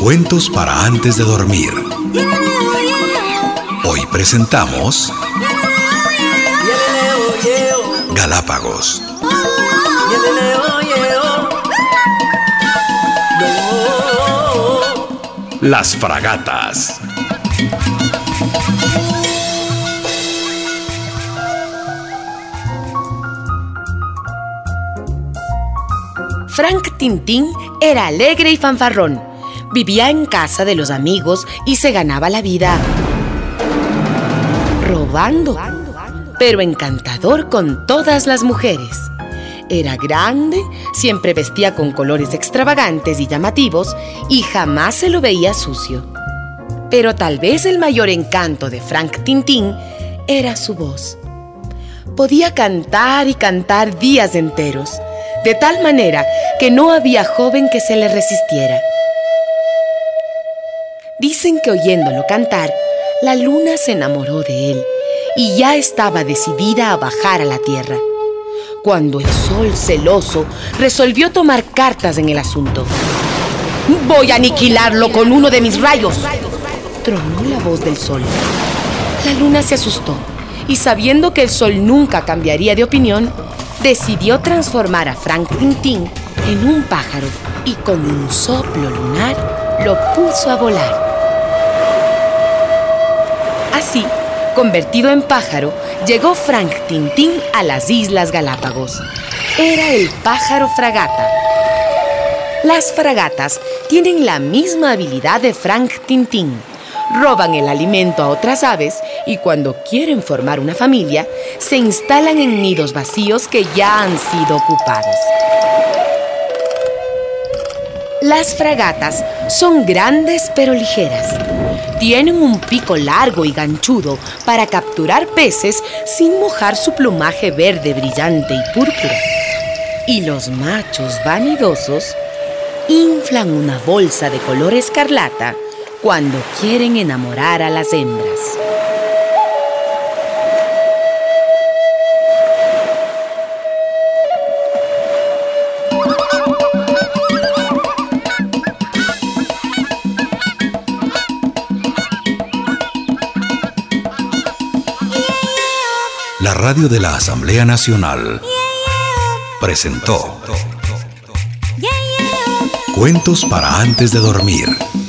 Cuentos para antes de dormir. Hoy presentamos Galápagos. Las fragatas. Frank Tintín era alegre y fanfarrón. Vivía en casa de los amigos y se ganaba la vida robando, pero encantador con todas las mujeres. Era grande, siempre vestía con colores extravagantes y llamativos y jamás se lo veía sucio. Pero tal vez el mayor encanto de Frank Tintín era su voz. Podía cantar y cantar días enteros, de tal manera que no había joven que se le resistiera. Dicen que oyéndolo cantar, la luna se enamoró de él y ya estaba decidida a bajar a la tierra, cuando el sol celoso resolvió tomar cartas en el asunto. «Voy a aniquilarlo con uno de mis rayos», tronó la voz del sol. La luna se asustó y, sabiendo que el sol nunca cambiaría de opinión, decidió transformar a Frank Tintín en un pájaro y con un soplo lunar lo puso a volar. Así, convertido en pájaro, llegó Frank Tintín a las Islas Galápagos. Era el pájaro fragata. Las fragatas tienen la misma habilidad de Frank Tintín. Roban el alimento a otras aves y cuando quieren formar una familia, se instalan en nidos vacíos que ya han sido ocupados. Las fragatas son grandes pero ligeras. Tienen un pico largo y ganchudo para capturar peces sin mojar su plumaje verde brillante y púrpura. Y los machos vanidosos inflan una bolsa de color escarlata cuando quieren enamorar a las hembras. La radio de la Asamblea Nacional presentó Cuentos para antes de dormir.